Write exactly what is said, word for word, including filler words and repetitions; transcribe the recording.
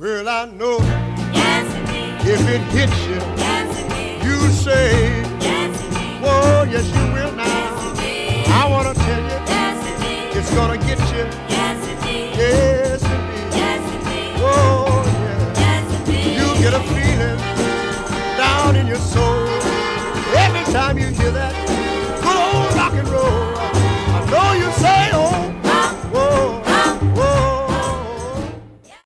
Well, I know Yes, indeed. if it hits you, Yes, indeed. you say, Yes, indeed. whoa, yes, you will now. Yes, indeed. I want to tell you, Yes, indeed. it's gonna get